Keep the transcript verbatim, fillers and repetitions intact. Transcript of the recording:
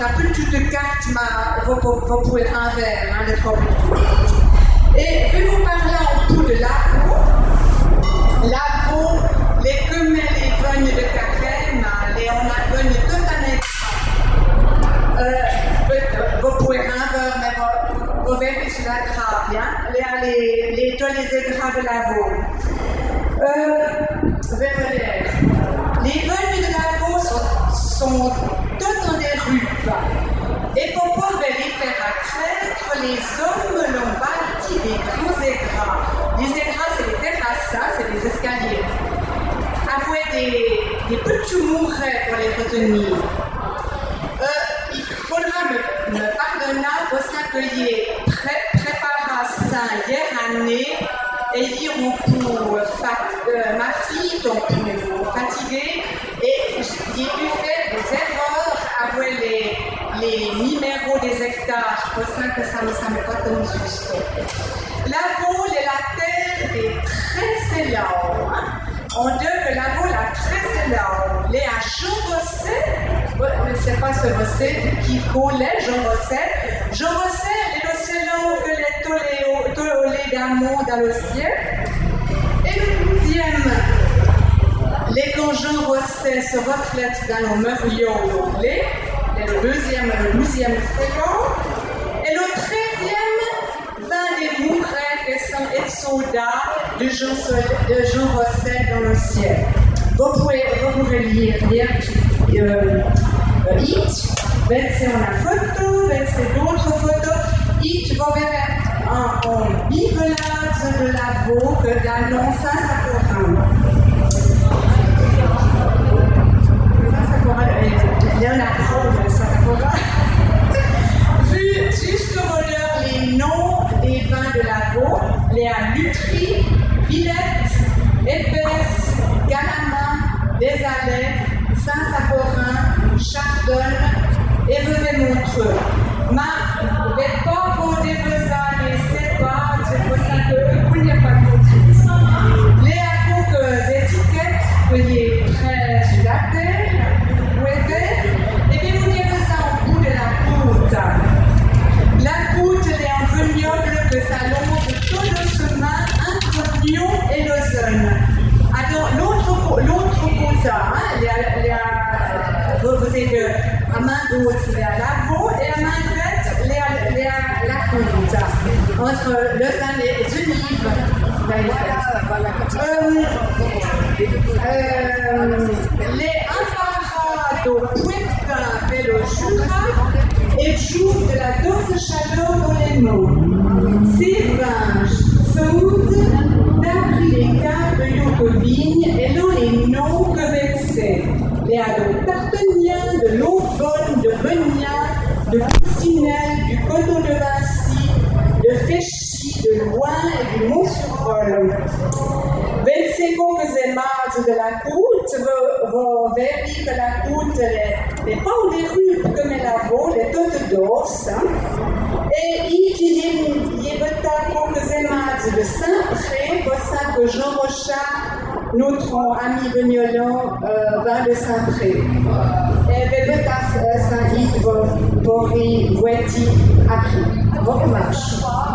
la petite carte, ma, vous, vous pouvez un verre, hein, le trop et je vais vous parler un peu de l'agneau. L'agneau, les quemelles, les vignes de cacao, les on a vignes toute l'année. Euh, vous pouvez un verre, mais vous, vous verrez sur la trappe, bien. Les, les, les, tous les écrans de l'agneau. Euh, les vignes de l'agneau sont, sont toutes dans des rues. Et pour pouvoir les faire accroître, les hommes l'ont bâti des grands écrans. Les écrans, c'est des terrasses, c'est des escaliers. Avec des, des petits mourets pour les retenir. Euh, il faudra me, me pardonner pour ça que j'ai pré préparé ça hier année et dire pour euh, ma fille, donc fatiguée, et j'ai dû faire des erreurs avec les. les numéros des hectares, pour ça que ça ne semble pas comme juste. La vôle et la terre est très énorme. On dit que la vôle est très énorme. Les à Jorosset, je ne sais pas ce Rosset qui collait, Jorosset. Jorosset est l'océan que les tolés d'amour dans le ciel. Et le douzième, les conjoints Rosset se reflètent dans nos meubles anglais. Et le deuxième, le douzième fréquent. Et le treizième, vingt des mourets et sont et soldats de Jean, de Jean Rosset dans le ciel. Vous pouvez, vous pouvez lire, lire euh, euh, It, c'est une photo, c'est d'autres photos. It, vous verrez en, en bivelage de la veau que dans l'Ancien Saint-Coran. Vu jusqu'au voleur les noms des vins de la veau, les à Lutry, Villette, Épaisse, Galama, Desalais, Saint-Saphorin, Chardonne et Vevey-Montreux. Mais vous ne pouvez pas vous déposer les sépares, c'est pour ça que vous n'y a pas de motif. Les à des étiquettes, vous voyez très sur la terre. Et puis vous direz ça au bout de la poutre. La poutre est un vignoble que ça longe tout le chemin entre Lyon et Lausanne. Alors l'autre l'autre côté, hein, vous avez à main gauche c'est à Lavaux et à main droite c'est à la côte. Entre Lausanne et Genève. Euh, euh, les Imparados Puerta Velo Jura et jour de la douce chaleur dans les mots. Ces vins sont d'après les cas de Yokovigne et non les noms que vexés. Les ados tarteniens de l'eau bonne de Beugnac, de Coussinel, du coteau de Vincy, de Féchy, de Loin et du Mont-sur-Vol. vingt-cinq de la côte, vous verrez que la côte n'est pas des rues comme la Vaud, elle est toute douce. Et il y a quelques de Saint-Pré, pour ça que Jean Rochard, notre ami vigneron, euh, va de Saint-Pré. Et le Saint-Yves, Boris, Voiti, appris. Bon match.